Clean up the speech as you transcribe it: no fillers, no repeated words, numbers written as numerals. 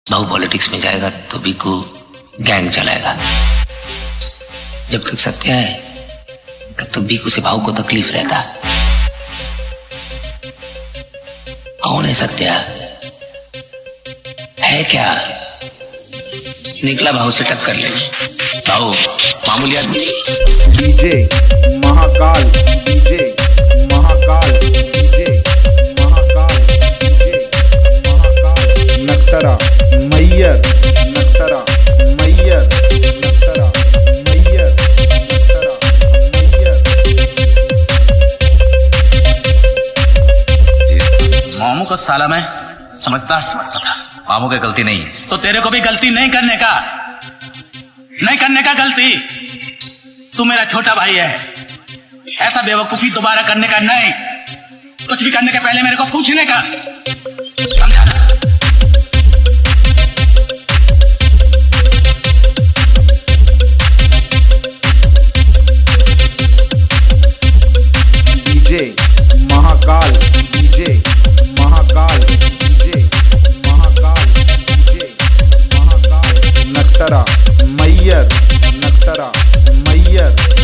भाऊ पॉलिटिक्स में जाएगा तो बीकू गैंग चलाएगा। जब तक सत्या है तब तक बीकू से भाऊ को तकलीफ रहता। कौन है सत्या? है क्या? निकला भाऊ से टक्कर लेने। भाऊ मामूली आदमी नहीं। DJ Mahakal, DJ Mahakal, DJ Mahakal, DJ Mahakal. नटरा मैयर, नटरा मैयर, नटरा मैयर, नटरा मैयर। मामू को साला मैं समझदार समझता था। मामू की गलती नहीं तो तेरे को भी गलती नहीं करने का गलती। तू मेरा छोटा भाई है, ऐसा बेवकूफी दोबारा करने का नहीं। कुछ भी करने के पहले मेरे को पूछने का, समझा? DJ Mahakal, DJ Mahakal, DJ Mahakal, DJ Mahakal. नटरा मैयर, नटरा मैयर।